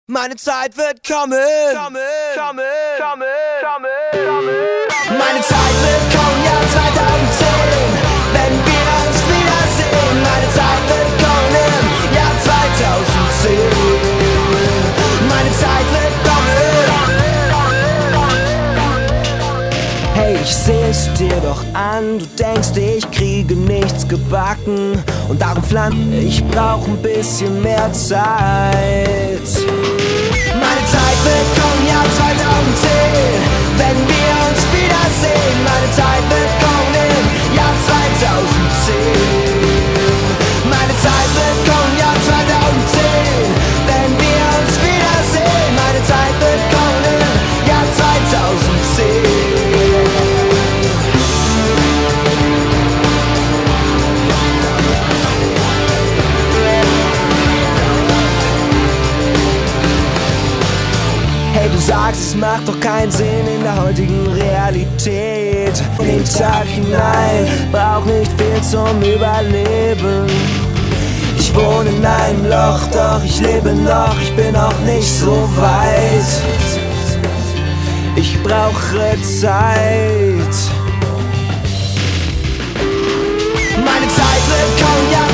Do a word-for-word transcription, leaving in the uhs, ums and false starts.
Meine Zeit wird kommen, kommen, kommen, kommen, kommen, kommen. Meine Zeit wird kommen, Jahr zweitausendzehn, wenn wir uns wiedersehen. Meine Zeit wird kommen im Jahr zweitausendzehn. Meine Zeit wird kommen. Hey, ich seh's dir doch an, du denkst, ich kriege nichts gebacken. Und darum flammt, ich brauch ein bisschen mehr Zeit. Meine Zeit wird kommen, Jahr zweitausendzehn, wenn wir uns wiedersehen. Meine Zeit wird kommen im Jahr zweitausendzehn. Meine Zeit wird kommen, Jahr zweitausendzehn, wenn wir uns wiedersehen. Meine Zeit wird kommen im Jahr zweitausendzehn. Hey, du sagst, es macht doch keinen Sinn in der heutigen Realität. Den Tag hinein, brauch nicht viel zum Überleben. Ich wohne in einem Loch, doch ich lebe noch, ich bin auch nicht so weit. Ich brauche Zeit. Meine Zeit wird kommen, ja.